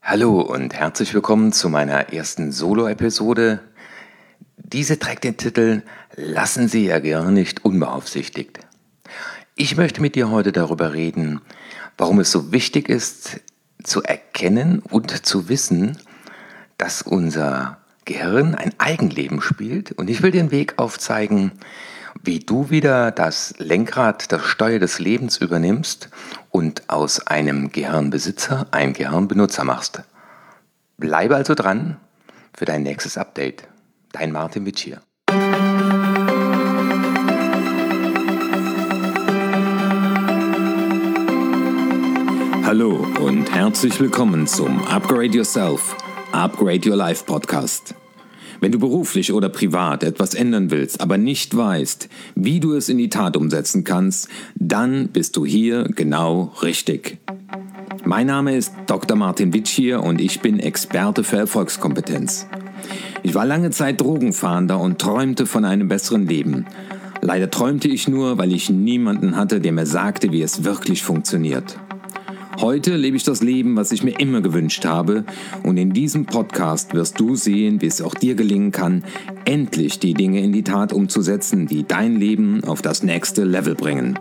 Hallo und herzlich willkommen zu meiner ersten Solo-Episode. Diese trägt den Titel Lassen Sie Ihr Gehirn nicht unbeaufsichtigt. Ich möchte mit dir heute darüber reden, warum es so wichtig ist, zu erkennen und zu wissen, dass unser Gehirn ein Eigenleben spielt. Und ich will den Weg aufzeigen, wie du wieder das Lenkrad, das Steuer des Lebens übernimmst und aus einem Gehirnbesitzer einen Gehirnbenutzer machst. Bleibe also dran für dein nächstes Update. Dein Martin Witsch hier. Hallo und herzlich willkommen zum Upgrade Yourself, Upgrade Your Life Podcast. Wenn du beruflich oder privat etwas ändern willst, aber nicht weißt, wie du es in die Tat umsetzen kannst, dann bist du hier genau richtig. Mein Name ist Dr. Martin Witsch hier und ich bin Experte für Erfolgskompetenz. Ich war lange Zeit Drogenfahnder und träumte von einem besseren Leben. Leider träumte ich nur, weil ich niemanden hatte, der mir sagte, wie es wirklich funktioniert. Heute lebe ich das Leben, was ich mir immer gewünscht habe, und in diesem Podcast wirst du sehen, wie es auch dir gelingen kann, endlich die Dinge in die Tat umzusetzen, die dein Leben auf das nächste Level bringen.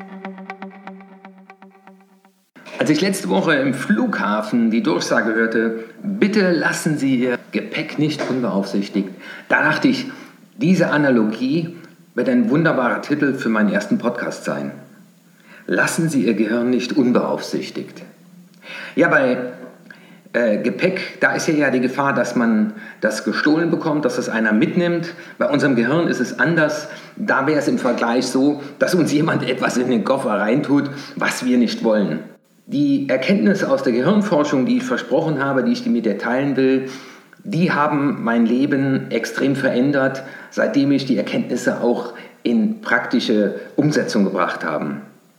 Als ich letzte Woche im Flughafen die Durchsage hörte, bitte lassen Sie Ihr Gepäck nicht unbeaufsichtigt, da dachte ich, diese Analogie wird ein wunderbarer Titel für meinen ersten Podcast sein. Lassen Sie Ihr Gehirn nicht unbeaufsichtigt. Ja, bei Gepäck, da ist ja die Gefahr, dass man das gestohlen bekommt, dass das einer mitnimmt. Bei unserem Gehirn ist es anders. Da wäre es im Vergleich so, dass uns jemand etwas in den Koffer reintut, was wir nicht wollen. Die Erkenntnisse aus der Gehirnforschung, die ich versprochen habe, die ich mit dir teilen will, die haben mein Leben extrem verändert, seitdem ich die Erkenntnisse auch in praktische Umsetzung gebracht habe.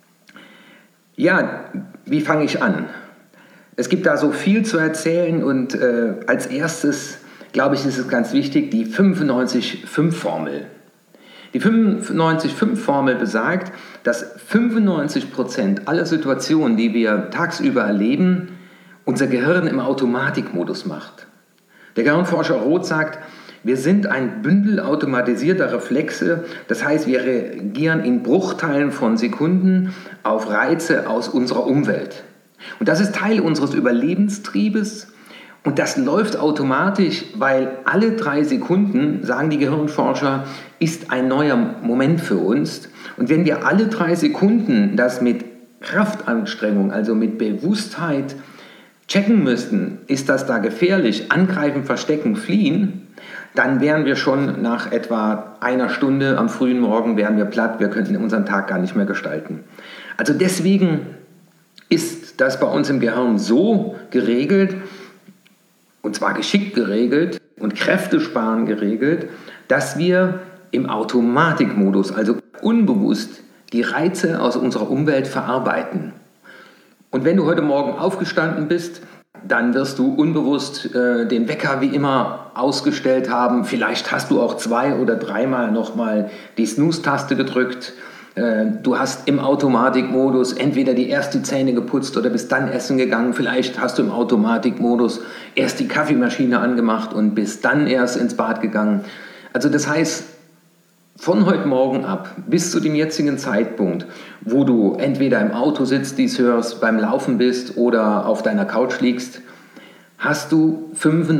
Ja, wie fange ich an? Es gibt da so viel zu erzählen und als erstes, glaube ich, ist es ganz wichtig, die 95-5-Formel. Die 95-5-Formel besagt, dass 95% aller Situationen, die wir tagsüber erleben, unser Gehirn im Automatikmodus macht. Der Gehirnforscher Roth sagt, wir sind ein Bündel automatisierter Reflexe, das heißt, wir reagieren in Bruchteilen von Sekunden auf Reize aus unserer Umwelt. Und das ist Teil unseres Überlebenstriebes und das läuft automatisch, weil alle 3 Sekunden, sagen die Gehirnforscher, ist ein neuer Moment für uns. Und wenn wir alle 3 Sekunden das mit Kraftanstrengung, also mit Bewusstheit checken müssten, ist das da gefährlich, angreifen, verstecken, fliehen, dann wären wir schon nach etwa einer Stunde am frühen Morgen wären wir platt, wir könnten unseren Tag gar nicht mehr gestalten. Also deswegen ist das bei uns im Gehirn so geregelt, und zwar geschickt geregelt und kräftesparend geregelt, dass wir im Automatikmodus, also unbewusst, die Reize aus unserer Umwelt verarbeiten. Und wenn du heute Morgen aufgestanden bist, dann wirst du unbewusst den Wecker wie immer ausgestellt haben. Vielleicht hast du auch 2 oder 3 Mal nochmal die Snooze-Taste gedrückt. Du hast im Automatikmodus entweder die erst Zähne geputzt oder bist dann essen gegangen. Vielleicht hast du im Automatikmodus erst die Kaffeemaschine angemacht und bist dann erst ins Bad gegangen. Also das heißt, von heute Morgen ab bis zu dem jetzigen Zeitpunkt, wo du entweder im Auto sitzt, dies hörst, beim Laufen bist oder auf deiner Couch liegst, hast du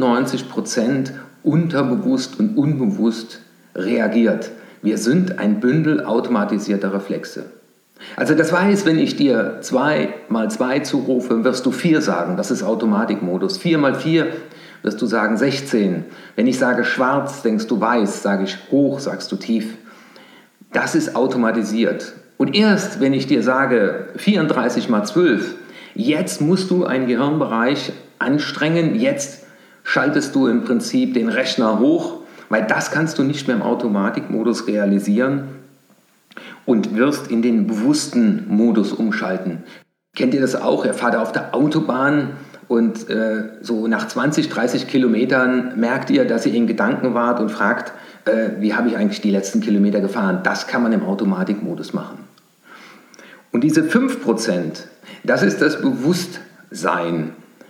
95% unterbewusst und unbewusst reagiert. Wir sind ein Bündel automatisierter Reflexe. Also das heißt, wenn ich dir 2 mal 2 zurufe, wirst du 4 sagen, das ist Automatikmodus. 4 mal 4 wirst du sagen 16. Wenn ich sage schwarz, denkst du weiß, sage ich hoch, sagst du tief. Das ist automatisiert. Und erst wenn ich dir sage 34 mal 12, jetzt musst du einen Gehirnbereich anstrengen, jetzt schaltest du im Prinzip den Rechner hoch, weil das kannst du nicht mehr im Automatikmodus realisieren und wirst in den bewussten Modus umschalten. Kennt ihr das auch? Ihr fahrt auf der Autobahn und so nach 20, 30 Kilometern merkt ihr, dass ihr in Gedanken wart und fragt, wie habe ich eigentlich die letzten Kilometer gefahren? Das kann man im Automatikmodus machen. Und diese 5%, das ist das Bewusstsein.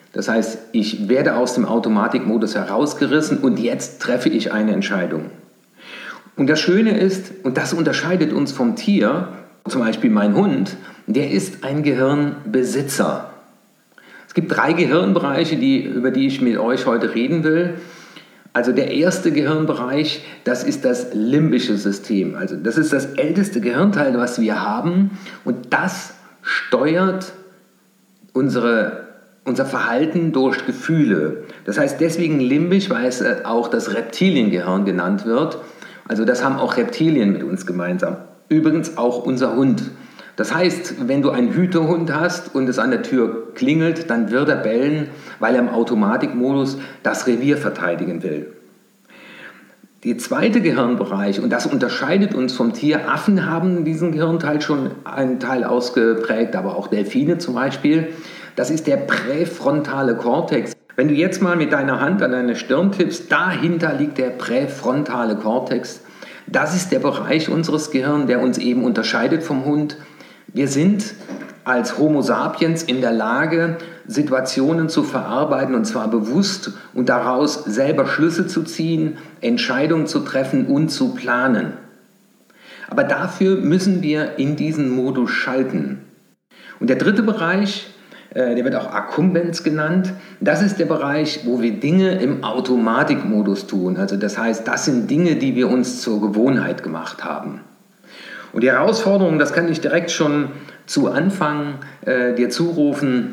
Das heißt, ich werde aus dem Automatikmodus herausgerissen und jetzt treffe ich eine Entscheidung. Und das Schöne ist, und das unterscheidet uns vom Tier, zum Beispiel mein Hund, der ist ein Gehirnbesitzer. Es gibt 3 Gehirnbereiche, über die ich mit euch heute reden will. Also der erste Gehirnbereich, das ist das limbische System. Also das ist das älteste Gehirnteil, was wir haben, und das steuert unser Verhalten durch Gefühle. Das heißt deswegen limbisch, weil es auch das Reptiliengehirn genannt wird. Also das haben auch Reptilien mit uns gemeinsam. Übrigens auch unser Hund. Das heißt, wenn du einen Hütehund hast und es an der Tür klingelt, dann wird er bellen, weil er im Automatikmodus das Revier verteidigen will. Der zweite Gehirnbereich, und das unterscheidet uns vom Tier, Affen haben diesen Gehirnteil schon einen Teil ausgeprägt, aber auch Delfine zum Beispiel, das ist der präfrontale Kortex. Wenn du jetzt mal mit deiner Hand an deine Stirn tippst, dahinter liegt der präfrontale Kortex. Das ist der Bereich unseres Gehirns, der uns eben unterscheidet vom Hund. Wir sind als Homo sapiens in der Lage, Situationen zu verarbeiten, und zwar bewusst, und daraus selber Schlüsse zu ziehen, Entscheidungen zu treffen und zu planen. Aber dafür müssen wir in diesen Modus schalten. Und der dritte Bereich, der wird auch Akkumbens genannt, das ist der Bereich, wo wir Dinge im Automatikmodus tun. Also das heißt, das sind Dinge, die wir uns zur Gewohnheit gemacht haben. Und die Herausforderung, das kann ich direkt schon zu Anfang dir zurufen: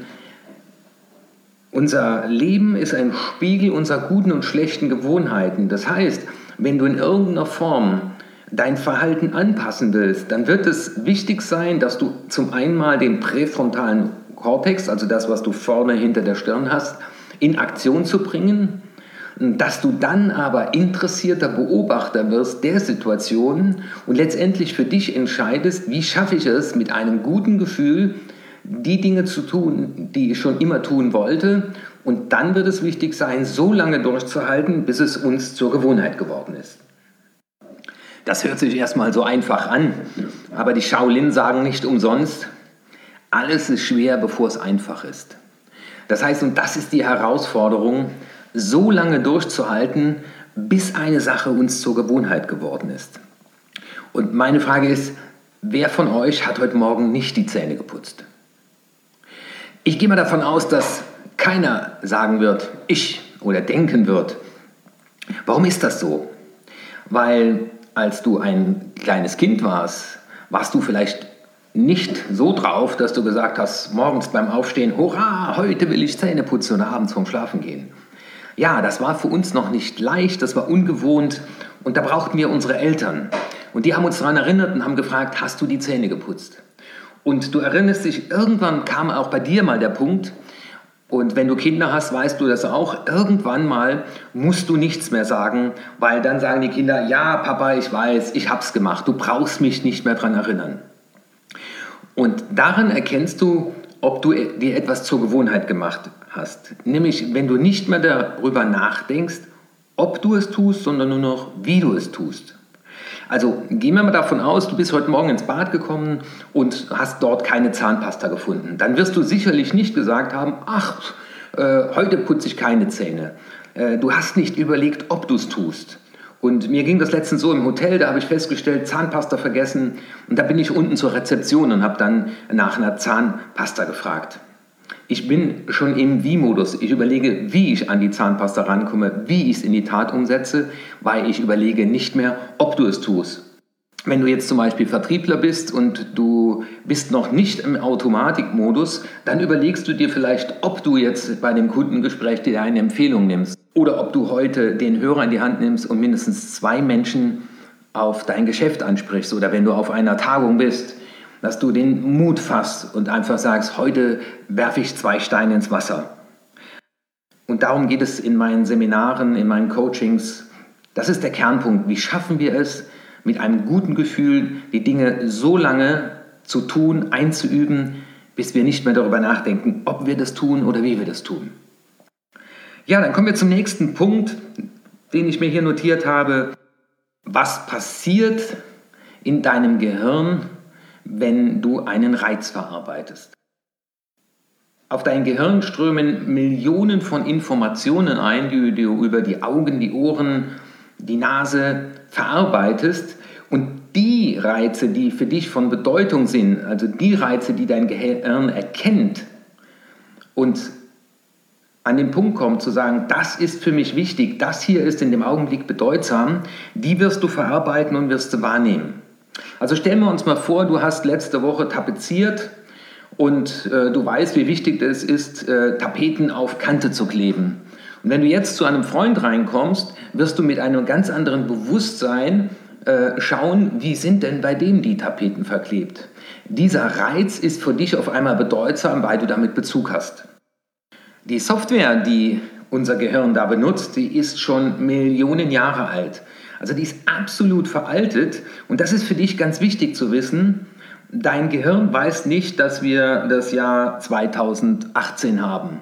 Unser Leben ist ein Spiegel unserer guten und schlechten Gewohnheiten. Das heißt, wenn du in irgendeiner Form dein Verhalten anpassen willst, dann wird es wichtig sein, dass du zum einen mal den präfrontalen Kortex, also das, was du vorne hinter der Stirn hast, in Aktion zu bringen, dass du dann aber interessierter Beobachter wirst der Situation und letztendlich für dich entscheidest, wie schaffe ich es mit einem guten Gefühl, die Dinge zu tun, die ich schon immer tun wollte. Und dann wird es wichtig sein, so lange durchzuhalten, bis es uns zur Gewohnheit geworden ist. Das hört sich erstmal so einfach an, aber die Shaolin sagen nicht umsonst: Alles ist schwer, bevor es einfach ist. Das heißt, und das ist die Herausforderung, so lange durchzuhalten, bis eine Sache uns zur Gewohnheit geworden ist. Und meine Frage ist, wer von euch hat heute Morgen nicht die Zähne geputzt? Ich gehe mal davon aus, dass keiner sagen wird, ich, oder denken wird. Warum ist das so? Weil als du ein kleines Kind warst du vielleicht nicht so drauf, dass du gesagt hast, morgens beim Aufstehen, hurra, heute will ich Zähne putzen und abends vorm Schlafen gehen. Ja, das war für uns noch nicht leicht, das war ungewohnt, und da brauchten wir unsere Eltern. Und die haben uns daran erinnert und haben gefragt, hast du die Zähne geputzt? Und du erinnerst dich, irgendwann kam auch bei dir mal der Punkt, und wenn du Kinder hast, weißt du das auch, irgendwann mal musst du nichts mehr sagen, weil dann sagen die Kinder, ja Papa, ich weiß, ich hab's gemacht, du brauchst mich nicht mehr daran erinnern. Und daran erkennst du, ob du dir etwas zur Gewohnheit gemacht hast. Nämlich, wenn du nicht mehr darüber nachdenkst, ob du es tust, sondern nur noch, wie du es tust. Also gehen wir mal davon aus, du bist heute Morgen ins Bad gekommen und hast dort keine Zahnpasta gefunden. Dann wirst du sicherlich nicht gesagt haben, ach, heute putze ich keine Zähne. Du hast nicht überlegt, ob du es tust. Und mir ging das letztens so im Hotel, da habe ich festgestellt, Zahnpasta vergessen. Und da bin ich unten zur Rezeption und habe dann nach einer Zahnpasta gefragt. Ich bin schon im Wie-Modus. Ich überlege, wie ich an die Zahnpasta rankomme, wie ich es in die Tat umsetze, weil ich überlege nicht mehr, ob du es tust. Wenn du jetzt zum Beispiel Vertriebler bist und du bist noch nicht im Automatikmodus, dann überlegst du dir vielleicht, ob du jetzt bei dem Kundengespräch dir eine Empfehlung nimmst oder ob du heute den Hörer in die Hand nimmst und mindestens 2 Menschen auf dein Geschäft ansprichst, oder wenn du auf einer Tagung bist, dass du den Mut fasst und einfach sagst, heute werfe ich 2 Steine ins Wasser. Und darum geht es in meinen Seminaren, in meinen Coachings. Das ist der Kernpunkt. Wie schaffen wir es, mit einem guten Gefühl die Dinge so lange zu tun, einzuüben, bis wir nicht mehr darüber nachdenken, ob wir das tun oder wie wir das tun. Ja, dann kommen wir zum nächsten Punkt, den ich mir hier notiert habe. Was passiert in deinem Gehirn, wenn du einen Reiz verarbeitest? Auf dein Gehirn strömen Millionen von Informationen ein, die du über die Augen, die Ohren, die Nase verarbeitest. Und die Reize, die für dich von Bedeutung sind, also die Reize, die dein Gehirn erkennt und an den Punkt kommt zu sagen, das ist für mich wichtig, das hier ist in dem Augenblick bedeutsam, die wirst du verarbeiten und wirst du wahrnehmen. Also stellen wir uns mal vor, du hast letzte Woche tapeziert und du weißt, wie wichtig es ist, Tapeten auf Kante zu kleben. Und wenn du jetzt zu einem Freund reinkommst, wirst du mit einem ganz anderen Bewusstsein schauen, wie sind denn bei dem die Tapeten verklebt. Dieser Reiz ist für dich auf einmal bedeutsam, weil du damit Bezug hast. Die Software, die unser Gehirn da benutzt, die ist schon Millionen Jahre alt. Also die ist absolut veraltet und das ist für dich ganz wichtig zu wissen. Dein Gehirn weiß nicht, dass wir das Jahr 2018 haben.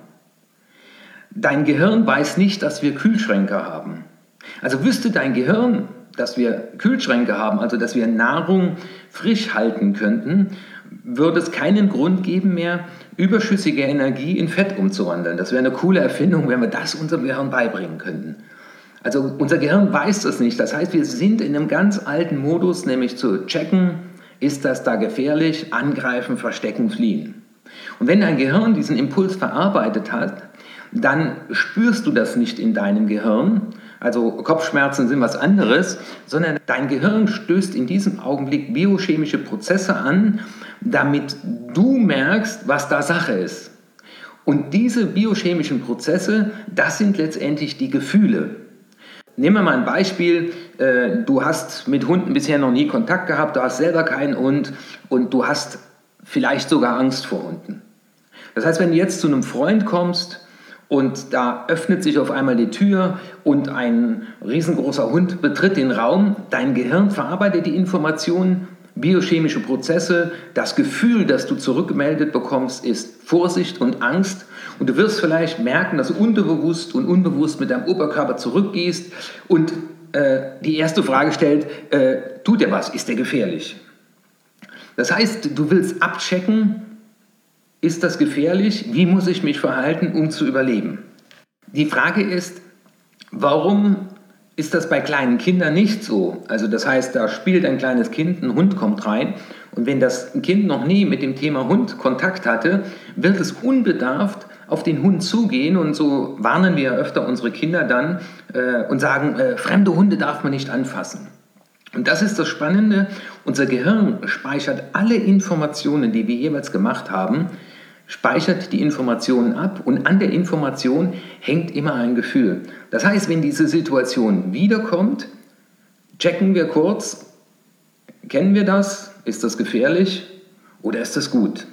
Dein Gehirn weiß nicht, dass wir Kühlschränke haben. Also wüsste dein Gehirn, dass wir Kühlschränke haben, also dass wir Nahrung frisch halten könnten, würde es keinen Grund geben mehr, überschüssige Energie in Fett umzuwandeln. Das wäre eine coole Erfindung, wenn wir das unserem Gehirn beibringen könnten. Also unser Gehirn weiß das nicht. Das heißt, wir sind in einem ganz alten Modus, nämlich zu checken, ist das da gefährlich, angreifen, verstecken, fliehen. Und wenn dein Gehirn diesen Impuls verarbeitet hat, dann spürst du das nicht in deinem Gehirn. Also Kopfschmerzen sind was anderes, sondern dein Gehirn stößt in diesem Augenblick biochemische Prozesse an, damit du merkst, was da Sache ist. Und diese biochemischen Prozesse, das sind letztendlich die Gefühle. Nehmen wir mal ein Beispiel, du hast mit Hunden bisher noch nie Kontakt gehabt, du hast selber keinen Hund und du hast vielleicht sogar Angst vor Hunden. Das heißt, wenn du jetzt zu einem Freund kommst und da öffnet sich auf einmal die Tür und ein riesengroßer Hund betritt den Raum, dein Gehirn verarbeitet die Informationen, biochemische Prozesse, das Gefühl, das du zurückgemeldet bekommst, ist Vorsicht und Angst. Und du wirst vielleicht merken, dass du unterbewusst und unbewusst mit deinem Oberkörper zurückgehst und die erste Frage stellt, tut der was? Ist der gefährlich? Das heißt, du willst abchecken, ist das gefährlich? Wie muss ich mich verhalten, um zu überleben? Die Frage ist, warum ist das bei kleinen Kindern nicht so? Also das heißt, da spielt ein kleines Kind, ein Hund kommt rein und wenn das Kind noch nie mit dem Thema Hund Kontakt hatte, wird es unbedarft auf den Hund zugehen und so warnen wir öfter unsere Kinder dann und sagen, fremde Hunde darf man nicht anfassen. Und das ist das Spannende, unser Gehirn speichert alle Informationen, die wir jeweils gemacht haben, speichert die Informationen ab und an der Information hängt immer ein Gefühl. Das heißt, wenn diese Situation wiederkommt, checken wir kurz, kennen wir das? Ist das gefährlich oder ist das gut?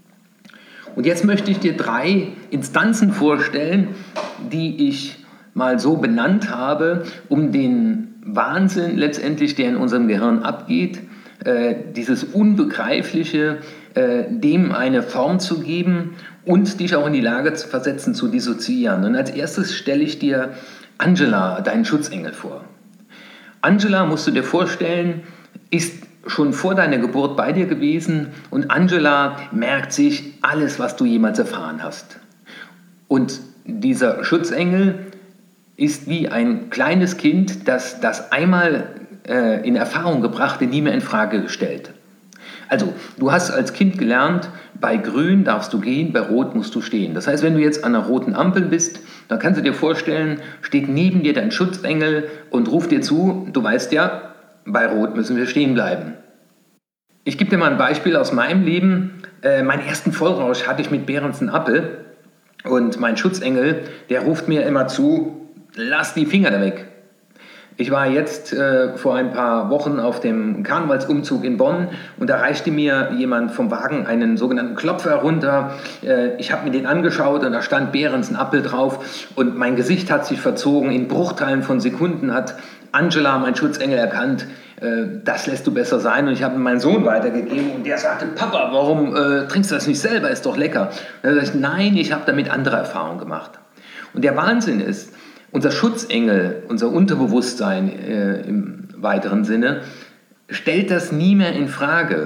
Und jetzt möchte ich dir 3 Instanzen vorstellen, die ich mal so benannt habe, um den Wahnsinn letztendlich, der in unserem Gehirn abgeht, dieses Unbegreifliche, dem eine Form zu geben und dich auch in die Lage zu versetzen, zu dissoziieren. Und als erstes stelle ich dir Angela, deinen Schutzengel, vor. Angela, musst du dir vorstellen, ist schon vor deiner Geburt bei dir gewesen und Angela merkt sich alles, was du jemals erfahren hast. Und dieser Schutzengel ist wie ein kleines Kind, das das einmal in Erfahrung gebrachte nie mehr in Frage stellt. Also, du hast als Kind gelernt, bei Grün darfst du gehen, bei Rot musst du stehen. Das heißt, wenn du jetzt an einer roten Ampel bist, dann kannst du dir vorstellen, steht neben dir dein Schutzengel und ruft dir zu, du weißt ja, bei Rot müssen wir stehen bleiben. Ich gebe dir mal ein Beispiel aus meinem Leben. Meinen ersten Vollrausch hatte ich mit Behrens Appel und mein Schutzengel, der ruft mir immer zu, lass die Finger da weg. Ich war jetzt vor ein paar Wochen auf dem Karnevalsumzug in Bonn und da reichte mir jemand vom Wagen einen sogenannten Klopfer runter. Ich habe mir den angeschaut und da stand Behrens Appel drauf und mein Gesicht hat sich verzogen. In Bruchteilen von Sekunden hat Angela, mein Schutzengel, erkannt, das lässt du besser sein. Und ich habe meinen Sohn weitergegeben und der sagte, Papa, warum trinkst du das nicht selber, ist doch lecker. Und er sagt, nein, ich habe damit andere Erfahrungen gemacht. Und der Wahnsinn ist, unser Schutzengel, unser Unterbewusstsein im weiteren Sinne, stellt das nie mehr in Frage.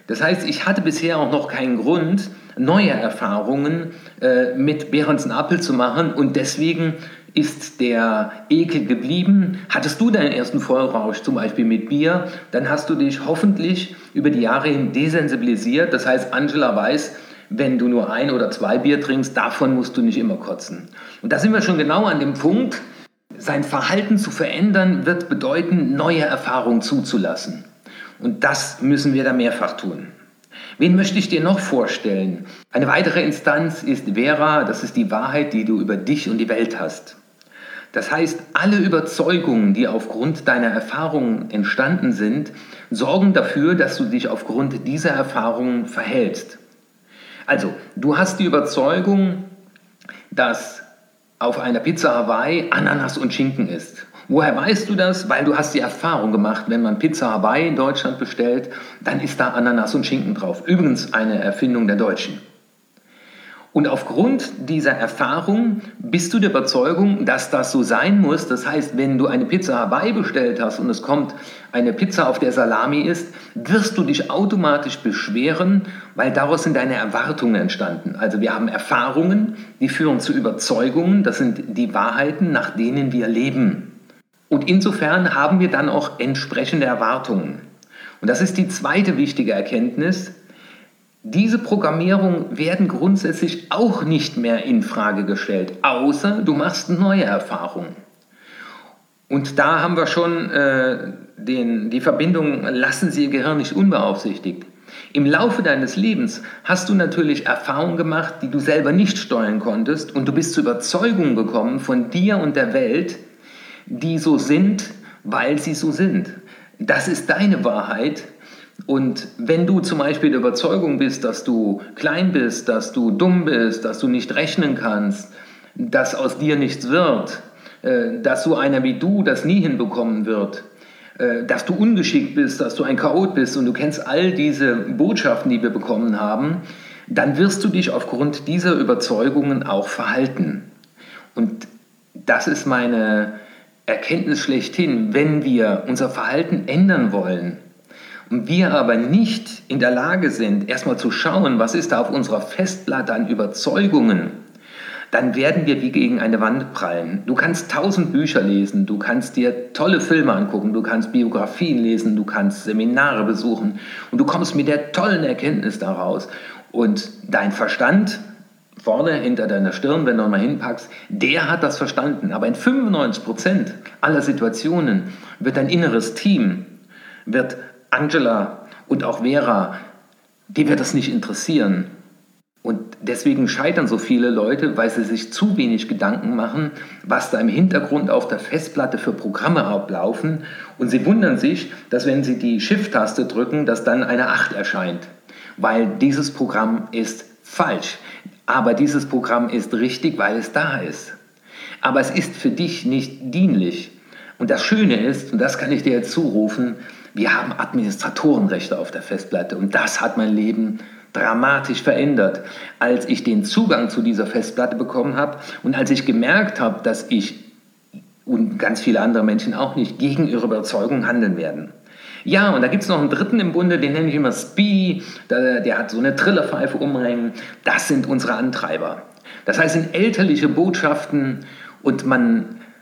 Das heißt, ich hatte bisher auch noch keinen Grund, neue Erfahrungen mit Behrens-Appel zu machen und deswegen ist der Ekel geblieben. Hattest du deinen ersten Vollrausch zum Beispiel mit Bier, dann hast du dich hoffentlich über die Jahre hin desensibilisiert. Das heißt, Angela weiß, wenn du nur 1 oder 2 Bier trinkst, davon musst du nicht immer kotzen. Und da sind wir schon genau an dem Punkt, sein Verhalten zu verändern, wird bedeuten, neue Erfahrungen zuzulassen. Und das müssen wir da mehrfach tun. Wen möchte ich dir noch vorstellen? Eine weitere Instanz ist Vera, das ist die Wahrheit, die du über dich und die Welt hast. Das heißt, alle Überzeugungen, die aufgrund deiner Erfahrungen entstanden sind, sorgen dafür, dass du dich aufgrund dieser Erfahrungen verhältst. Also, du hast die Überzeugung, dass auf einer Pizza Hawaii Ananas und Schinken ist. Woher weißt du das? Weil du hast die Erfahrung gemacht, wenn man Pizza Hawaii in Deutschland bestellt, dann ist da Ananas und Schinken drauf. Übrigens eine Erfindung der Deutschen. Und aufgrund dieser Erfahrung bist du der Überzeugung, dass das so sein muss. Das heißt, wenn du eine Pizza Hawaii bestellt hast und es kommt eine Pizza, auf der Salami ist, wirst du dich automatisch beschweren, weil daraus sind deine Erwartungen entstanden. Also wir haben Erfahrungen, die führen zu Überzeugungen. Das sind die Wahrheiten, nach denen wir leben. Und insofern haben wir dann auch entsprechende Erwartungen. Und das ist die zweite wichtige Erkenntnis. Diese Programmierungen werden grundsätzlich auch nicht mehr in Frage gestellt, außer du machst neue Erfahrungen. Und da haben wir schon die Verbindung, lassen Sie Ihr Gehirn nicht unbeaufsichtigt. Im Laufe deines Lebens hast du natürlich Erfahrungen gemacht, die du selber nicht steuern konntest und du bist zur Überzeugung gekommen von dir und der Welt, die so sind, weil sie so sind. Das ist deine Wahrheit. Und wenn du zum Beispiel der Überzeugung bist, dass du klein bist, dass du dumm bist, dass du nicht rechnen kannst, dass aus dir nichts wird, dass so einer wie du das nie hinbekommen wird, dass du ungeschickt bist, dass du ein Chaot bist und du kennst all diese Botschaften, die wir bekommen haben, dann wirst du dich aufgrund dieser Überzeugungen auch verhalten. Und das ist meine Erkenntnis schlechthin. Wenn wir unser Verhalten ändern wollen, und wir aber nicht in der Lage sind, erstmal zu schauen, was ist da auf unserer Festplatte an Überzeugungen, dann werden wir wie gegen eine Wand prallen. Du kannst 1000 Bücher lesen, du kannst dir tolle Filme angucken, du kannst Biografien lesen, du kannst Seminare besuchen und du kommst mit der tollen Erkenntnis daraus. Und dein Verstand, vorne hinter deiner Stirn, wenn du mal hinpackst, der hat das verstanden. Aber in 95% aller Situationen wird dein inneres Team, wird Angela und auch Vera, die wird das nicht interessieren. Und deswegen scheitern so viele Leute, weil sie sich zu wenig Gedanken machen, was da im Hintergrund auf der Festplatte für Programme ablaufen. Und sie wundern sich, dass wenn sie die Shift-Taste drücken, dass dann eine 8 erscheint. Weil dieses Programm ist falsch. Aber dieses Programm ist richtig, weil es da ist. Aber es ist für dich nicht dienlich. Und das Schöne ist, und das kann ich dir jetzt zurufen, wir haben Administratorenrechte auf der Festplatte und das hat mein Leben dramatisch verändert, als ich den Zugang zu dieser Festplatte bekommen habe und als ich gemerkt habe, dass ich und ganz viele andere Menschen auch nicht gegen ihre Überzeugung handeln werden. Ja, und da gibt es noch einen dritten im Bunde, den nenne ich immer Speedy, der hat so eine Trillerpfeife umhängen. Das sind unsere Antreiber. Das heißt, sind elterliche Botschaften und man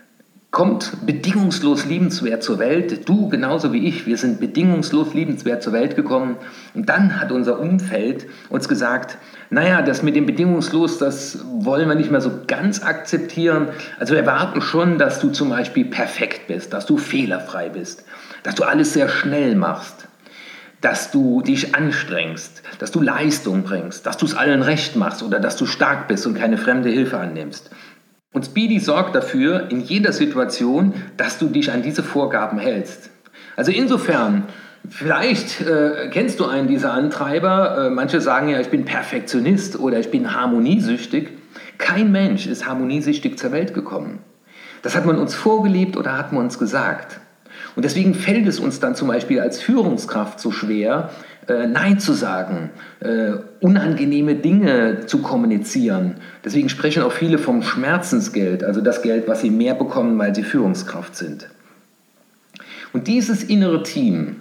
kommt bedingungslos liebenswert zur Welt. Du genauso wie ich, wir sind bedingungslos liebenswert zur Welt gekommen. Und dann hat unser Umfeld uns gesagt, naja, das mit dem bedingungslos, das wollen wir nicht mehr so ganz akzeptieren. Also wir erwarten schon, dass du zum Beispiel perfekt bist, dass du fehlerfrei bist, dass du alles sehr schnell machst, dass du dich anstrengst, dass du Leistung bringst, dass du es allen recht machst oder dass du stark bist und keine fremde Hilfe annimmst. Und Speedy sorgt dafür, in jeder Situation, dass du dich an diese Vorgaben hältst. Also insofern, vielleicht kennst du einen dieser Antreiber. Manche sagen ja, ich bin Perfektionist oder ich bin harmoniesüchtig. Kein Mensch ist harmoniesüchtig zur Welt gekommen. Das hat man uns vorgelebt oder hat man uns gesagt. Und deswegen fällt es uns dann zum Beispiel als Führungskraft so schwer, Nein zu sagen, unangenehme Dinge zu kommunizieren. Deswegen sprechen auch viele vom Schmerzensgeld, also das Geld, was sie mehr bekommen, weil sie Führungskraft sind. Und dieses innere Team,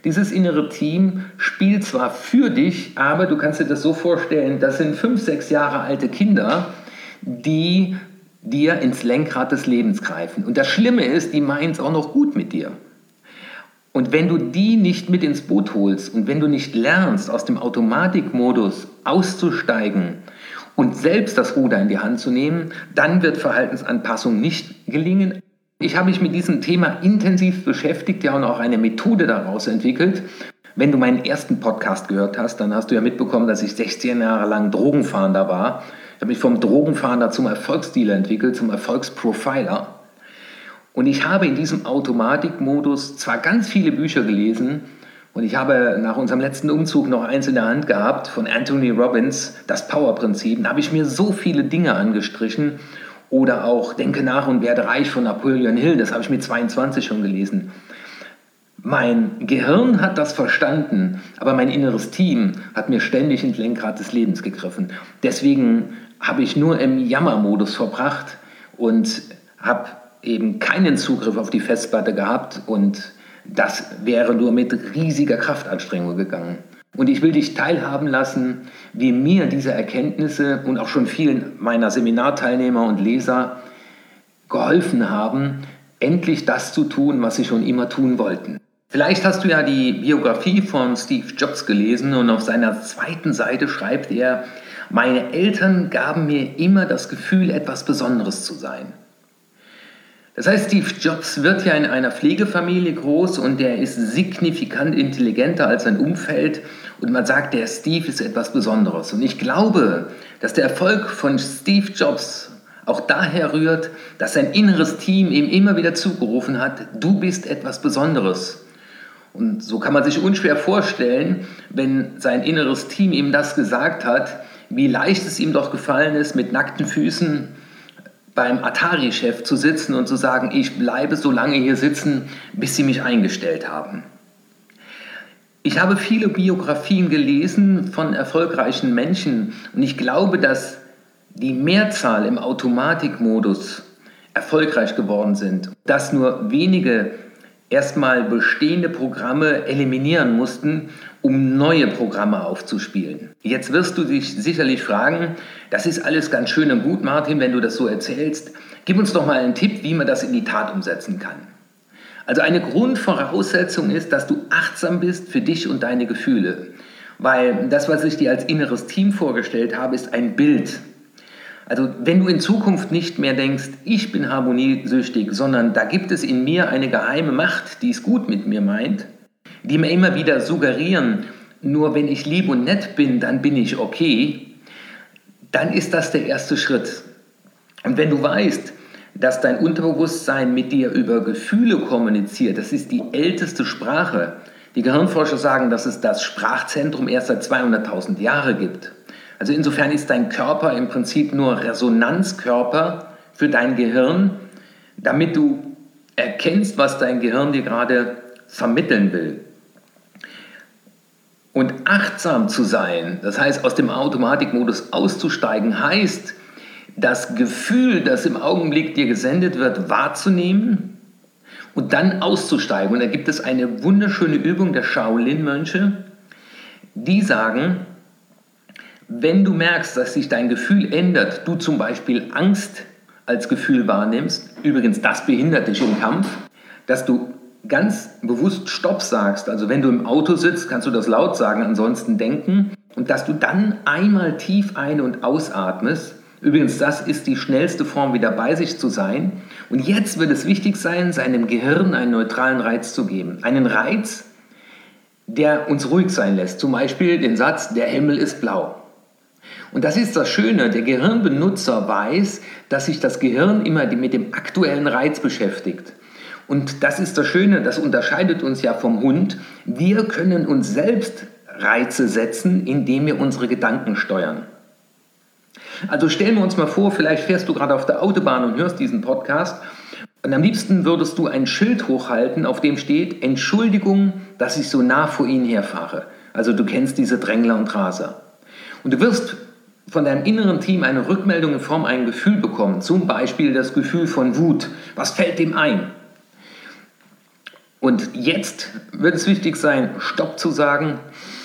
Dieses innere Team spielt zwar für dich, aber du kannst dir das so vorstellen, das sind 5, 6 Jahre alte Kinder, die dir ins Lenkrad des Lebens greifen. Und das Schlimme ist, die meinen es auch noch gut mit dir. Und wenn du die nicht mit ins Boot holst und wenn du nicht lernst, aus dem Automatikmodus auszusteigen und selbst das Ruder in die Hand zu nehmen, dann wird Verhaltensanpassung nicht gelingen. Ich habe mich mit diesem Thema intensiv beschäftigt, ja, und auch eine Methode daraus entwickelt. Wenn du meinen ersten Podcast gehört hast, dann hast du ja mitbekommen, dass ich 16 Jahre lang Drogenfahnder war. Ich habe mich vom Drogenfahnder zum Erfolgsdealer entwickelt, zum Erfolgsprofiler. Und ich habe in diesem Automatikmodus zwar ganz viele Bücher gelesen und ich habe nach unserem letzten Umzug noch eins in der Hand gehabt von Anthony Robbins, das Power-Prinzip. Da habe ich mir so viele Dinge angestrichen. Oder auch Denke nach und werde reich von Napoleon Hill, das habe ich mit 22 schon gelesen. Mein Gehirn hat das verstanden, aber mein inneres Team hat mir ständig ins Lenkrad des Lebens gegriffen. Deswegen habe ich nur im Jammermodus verbracht und habe eben keinen Zugriff auf die Festplatte gehabt und das wäre nur mit riesiger Kraftanstrengung gegangen. Und ich will dich teilhaben lassen, wie mir diese Erkenntnisse und auch schon vielen meiner Seminarteilnehmer und Leser geholfen haben, endlich das zu tun, was sie schon immer tun wollten. Vielleicht hast du ja die Biografie von Steve Jobs gelesen und auf seiner 2. Seite schreibt er: Meine Eltern gaben mir immer das Gefühl, etwas Besonderes zu sein. Das heißt, Steve Jobs wird ja in einer Pflegefamilie groß und der ist signifikant intelligenter als sein Umfeld und man sagt, der Steve ist etwas Besonderes. Und ich glaube, dass der Erfolg von Steve Jobs auch daher rührt, dass sein inneres Team ihm immer wieder zugerufen hat, du bist etwas Besonderes. Und so kann man sich unschwer vorstellen, wenn sein inneres Team ihm das gesagt hat, wie leicht es ihm doch gefallen ist, mit nackten Füßen beim Atari-Chef zu sitzen und zu sagen, ich bleibe so lange hier sitzen, bis sie mich eingestellt haben. Ich habe viele Biografien gelesen von erfolgreichen Menschen und ich glaube, dass die Mehrzahl im Automatikmodus erfolgreich geworden sind, dass nur wenige erstmal bestehende Programme eliminieren mussten, um neue Programme aufzuspielen. Jetzt wirst du dich sicherlich fragen, das ist alles ganz schön und gut, Martin, wenn du das so erzählst. Gib uns doch mal einen Tipp, wie man das in die Tat umsetzen kann. Also eine Grundvoraussetzung ist, dass du achtsam bist für dich und deine Gefühle. Weil das, was ich dir als inneres Team vorgestellt habe, ist ein Bild. Also wenn du in Zukunft nicht mehr denkst, ich bin harmoniesüchtig, sondern da gibt es in mir eine geheime Macht, die es gut mit mir meint, die mir immer wieder suggerieren, nur wenn ich lieb und nett bin, dann bin ich okay, dann ist das der erste Schritt. Und wenn du weißt, dass dein Unterbewusstsein mit dir über Gefühle kommuniziert, das ist die älteste Sprache. Die Gehirnforscher sagen, dass es das Sprachzentrum erst seit 200.000 Jahren gibt. Also insofern ist dein Körper im Prinzip nur Resonanzkörper für dein Gehirn, damit du erkennst, was dein Gehirn dir gerade vermitteln will. Und achtsam zu sein, das heißt aus dem Automatikmodus auszusteigen, heißt, das Gefühl, das im Augenblick dir gesendet wird, wahrzunehmen und dann auszusteigen. Und da gibt es eine wunderschöne Übung der Shaolin-Mönche, die sagen, wenn du merkst, dass sich dein Gefühl ändert, du zum Beispiel Angst als Gefühl wahrnimmst, übrigens das behindert dich im Kampf, dass du ganz bewusst Stopp sagst, also wenn du im Auto sitzt, kannst du das laut sagen, ansonsten denken, und dass du dann einmal tief ein- und ausatmest. Übrigens, das ist die schnellste Form, wieder bei sich zu sein. Und jetzt wird es wichtig sein, seinem Gehirn einen neutralen Reiz zu geben. Einen Reiz, der uns ruhig sein lässt. Zum Beispiel den Satz, der Himmel ist blau. Und das ist das Schöne, der Gehirnbenutzer weiß, dass sich das Gehirn immer mit dem aktuellen Reiz beschäftigt. Und das ist das Schöne, das unterscheidet uns ja vom Hund. Wir können uns selbst Reize setzen, indem wir unsere Gedanken steuern. Also stellen wir uns mal vor, vielleicht fährst du gerade auf der Autobahn und hörst diesen Podcast und am liebsten würdest du ein Schild hochhalten, auf dem steht, Entschuldigung, dass ich so nah vor Ihnen herfahre. Also du kennst diese Drängler und Raser. Und du wirst von deinem inneren Team eine Rückmeldung in Form ein Gefühl bekommen, zum Beispiel das Gefühl von Wut. Was fällt dem ein? Und jetzt wird es wichtig sein, Stopp zu sagen,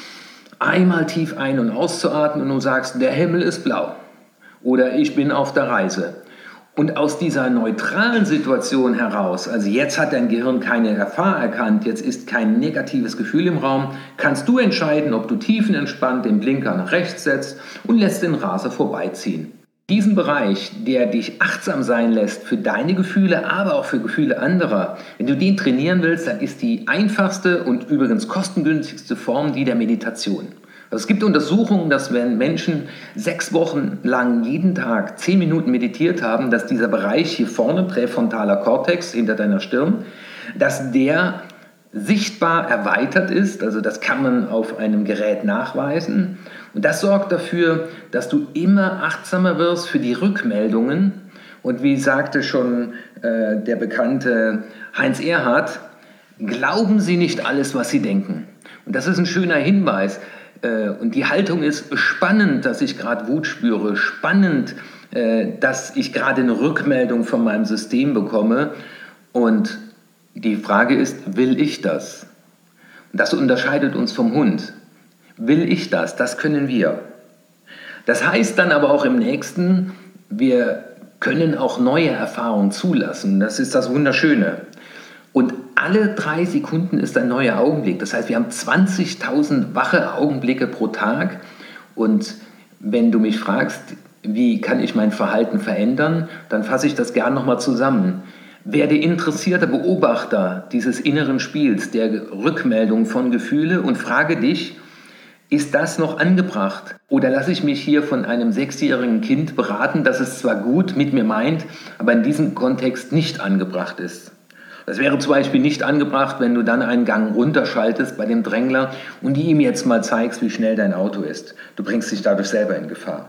einmal tief ein- und auszuatmen und du sagst, der Himmel ist blau oder ich bin auf der Reise. Und aus dieser neutralen Situation heraus, also jetzt hat dein Gehirn keine Gefahr erkannt, jetzt ist kein negatives Gefühl im Raum, kannst du entscheiden, ob du tiefenentspannt den Blinker nach rechts setzt und lässt den Raser vorbeiziehen. Diesen Bereich, der dich achtsam sein lässt für deine Gefühle, aber auch für Gefühle anderer, wenn du den trainieren willst, dann ist die einfachste und übrigens kostengünstigste Form die der Meditation. Also es gibt Untersuchungen, dass wenn Menschen 6 Wochen lang jeden Tag 10 Minuten meditiert haben, dass dieser Bereich hier vorne, präfrontaler Kortex hinter deiner Stirn, dass der sichtbar erweitert ist, also das kann man auf einem Gerät nachweisen. Und das sorgt dafür, dass du immer achtsamer wirst für die Rückmeldungen. Und wie sagte schon der bekannte Heinz Erhardt, glauben Sie nicht alles, was Sie denken. Und das ist ein schöner Hinweis. Und die Haltung ist spannend, dass ich gerade Wut spüre, spannend, dass ich gerade eine Rückmeldung von meinem System bekomme. Und die Frage ist, will ich das? Und das unterscheidet uns vom Hund. Will ich das? Das können wir. Das heißt dann aber auch im nächsten, wir können auch neue Erfahrungen zulassen. Das ist das Wunderschöne. Und alle 3 Sekunden ist ein neuer Augenblick. Das heißt, wir haben 20.000 wache Augenblicke pro Tag. Und wenn du mich fragst, wie kann ich mein Verhalten verändern, dann fasse ich das gern nochmal zusammen. Werde interessierter Beobachter dieses inneren Spiels, der Rückmeldung von Gefühle und frage dich, ist das noch angebracht? Oder lasse ich mich hier von einem 6-jährigen Kind beraten, das es zwar gut mit mir meint, aber in diesem Kontext nicht angebracht ist? Das wäre zum Beispiel nicht angebracht, wenn du dann einen Gang runterschaltest bei dem Drängler und ihm jetzt mal zeigst, wie schnell dein Auto ist. Du bringst dich dadurch selber in Gefahr.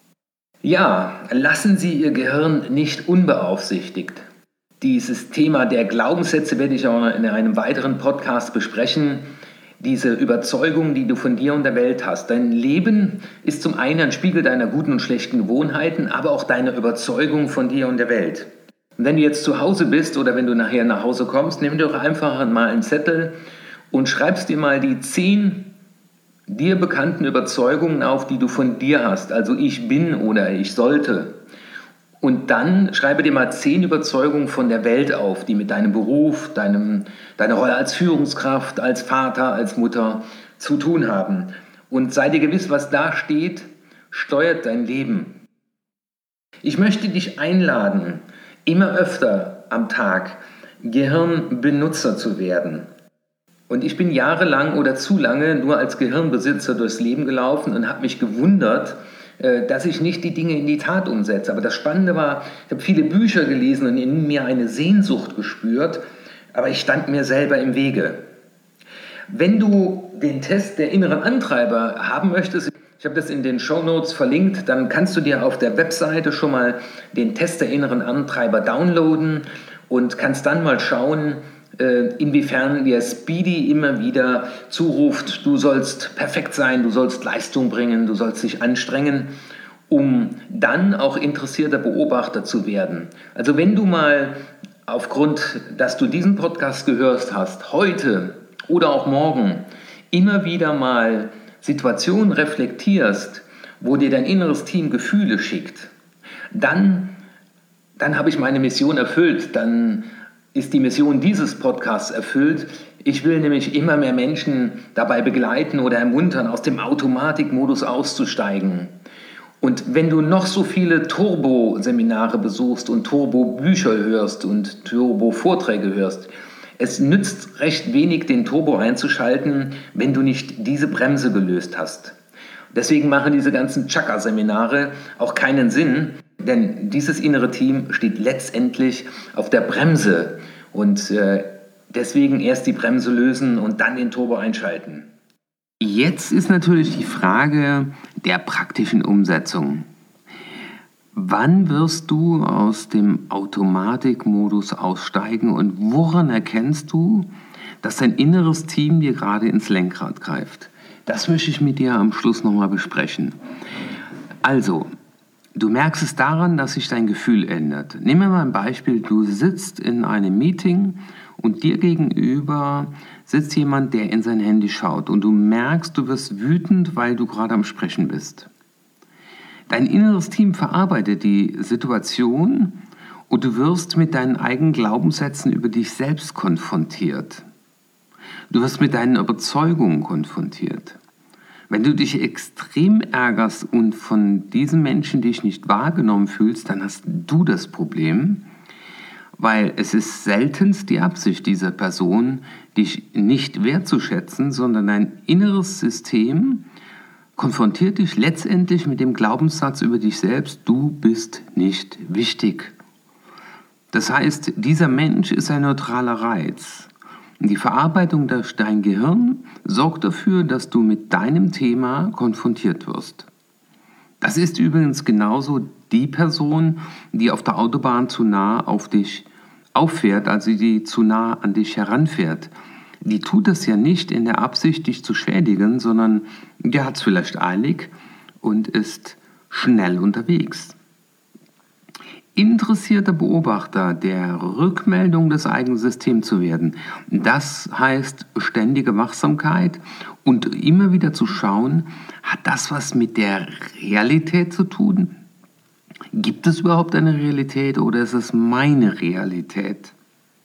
Ja, lassen Sie Ihr Gehirn nicht unbeaufsichtigt. Dieses Thema der Glaubenssätze werde ich auch in einem weiteren Podcast besprechen. Diese Überzeugung, die du von dir und der Welt hast. Dein Leben ist zum einen ein Spiegel deiner guten und schlechten Gewohnheiten, aber auch deiner Überzeugung von dir und der Welt. Und wenn du jetzt zu Hause bist oder wenn du nachher nach Hause kommst, nimm dir doch einfach mal einen Zettel und schreibst dir mal die 10 dir bekannten Überzeugungen auf, die du von dir hast. Also ich bin oder ich sollte. Und dann schreibe dir mal 10 Überzeugungen von der Welt auf, die mit deinem Beruf, deine Rolle als Führungskraft, als Vater, als Mutter zu tun haben. Und sei dir gewiss, was da steht, steuert dein Leben. Ich möchte dich einladen, immer öfter am Tag Gehirnbenutzer zu werden. Und ich bin jahrelang oder zu lange nur als Gehirnbesitzer durchs Leben gelaufen und habe mich gewundert, dass ich nicht die Dinge in die Tat umsetze. Aber das Spannende war, ich habe viele Bücher gelesen und in mir eine Sehnsucht gespürt, aber ich stand mir selber im Wege. Wenn du den Test der inneren Antreiber haben möchtest, ich habe das in den Shownotes verlinkt, dann kannst du dir auf der Webseite schon mal den Test der inneren Antreiber downloaden und kannst dann mal schauen, inwiefern dir Speedy immer wieder zuruft, du sollst perfekt sein, du sollst Leistung bringen, du sollst dich anstrengen, um dann auch interessierter Beobachter zu werden. Also wenn du mal aufgrund, dass du diesen Podcast gehört hast, heute oder auch morgen immer wieder mal Situationen reflektierst, wo dir dein inneres Team Gefühle schickt, dann habe ich meine Mission erfüllt, dann ist die Mission dieses Podcasts erfüllt. Ich will nämlich immer mehr Menschen dabei begleiten oder ermuntern, aus dem Automatikmodus auszusteigen. Und wenn du noch so viele Turbo-Seminare besuchst und Turbo-Bücher hörst und Turbo-Vorträge hörst, es nützt recht wenig, den Turbo einzuschalten, wenn du nicht diese Bremse gelöst hast. Deswegen machen diese ganzen Chakra-Seminare auch keinen Sinn, denn dieses innere Team steht letztendlich auf der Bremse und deswegen erst die Bremse lösen und dann den Turbo einschalten. Jetzt ist natürlich die Frage der praktischen Umsetzung. Wann wirst du aus dem Automatikmodus aussteigen und woran erkennst du, dass dein inneres Team dir gerade ins Lenkrad greift? Das möchte ich mit dir am Schluss nochmal besprechen. Also, Du merkst es daran, dass sich dein Gefühl ändert. Nehmen wir mal ein Beispiel. Du sitzt in einem Meeting und dir gegenüber sitzt jemand, der in sein Handy schaut. Und du merkst, du wirst wütend, weil du gerade am Sprechen bist. Dein inneres Team verarbeitet die Situation und du wirst mit deinen eigenen Glaubenssätzen über dich selbst konfrontiert. Du wirst mit deinen Überzeugungen konfrontiert. Wenn du dich extrem ärgerst und von diesem Menschen dich nicht wahrgenommen fühlst, dann hast du das Problem, weil es ist seltenst die Absicht dieser Person, dich nicht wertzuschätzen, sondern dein inneres System konfrontiert dich letztendlich mit dem Glaubenssatz über dich selbst, du bist nicht wichtig. Das heißt, dieser Mensch ist ein neutraler Reiz. Die Verarbeitung durch dein Gehirn sorgt dafür, dass du mit deinem Thema konfrontiert wirst. Das ist übrigens genauso die Person, die auf der Autobahn zu nah auf dich auffährt, also die zu nah an dich heranfährt. Die tut das ja nicht in der Absicht, dich zu schädigen, sondern der hat es vielleicht eilig und ist schnell unterwegs. Interessierter Beobachter der Rückmeldung des eigenen Systems zu werden. Das heißt ständige Wachsamkeit und immer wieder zu schauen, hat das was mit der Realität zu tun? Gibt es überhaupt eine Realität oder ist es meine Realität?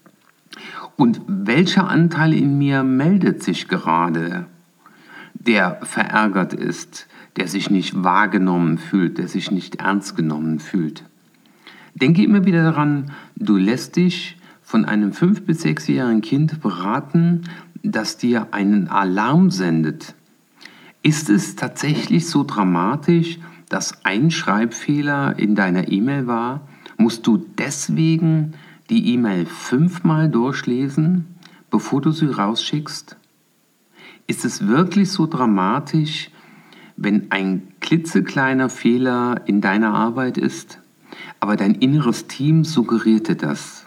Und welcher Anteil in mir meldet sich gerade, der verärgert ist, der sich nicht wahrgenommen fühlt, der sich nicht ernst genommen fühlt? Denke immer wieder daran, du lässt dich von einem 5- bis 6-jährigen Kind beraten, das dir einen Alarm sendet. Ist es tatsächlich so dramatisch, dass ein Schreibfehler in deiner E-Mail war? Musst du deswegen die E-Mail 5-mal durchlesen, bevor du sie rausschickst? Ist es wirklich so dramatisch, wenn ein klitzekleiner Fehler in deiner Arbeit ist? Aber dein inneres Team suggerierte das.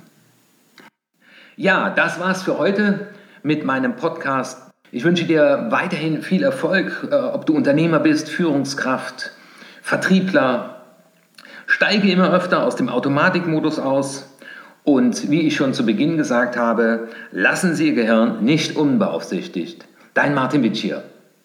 Ja, das war's für heute mit meinem Podcast. Ich wünsche dir weiterhin viel Erfolg, ob du Unternehmer bist, Führungskraft, Vertriebler. Steige immer öfter aus dem Automatikmodus aus und wie ich schon zu Beginn gesagt habe, lassen Sie Ihr Gehirn nicht unbeaufsichtigt. Dein Martin Witsch hier.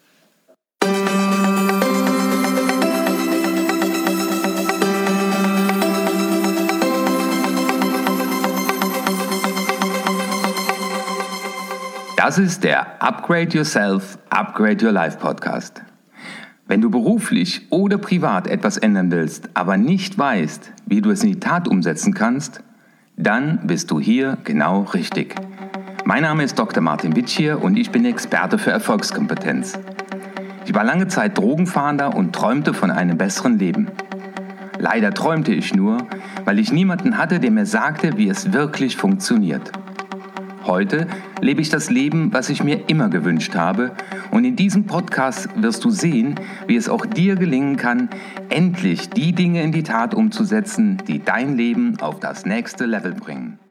Das ist der Upgrade Yourself, Upgrade Your Life Podcast. Wenn du beruflich oder privat etwas ändern willst, aber nicht weißt, wie du es in die Tat umsetzen kannst, dann bist du hier genau richtig. Mein Name ist Dr. Martin Witsch hier und ich bin Experte für Erfolgskompetenz. Ich war lange Zeit Drogenfahnder und träumte von einem besseren Leben. Leider träumte ich nur, weil ich niemanden hatte, der mir sagte, wie es wirklich funktioniert. Heute lebe ich das Leben, was ich mir immer gewünscht habe, und in diesem Podcast wirst du sehen, wie es auch dir gelingen kann, endlich die Dinge in die Tat umzusetzen, die dein Leben auf das nächste Level bringen.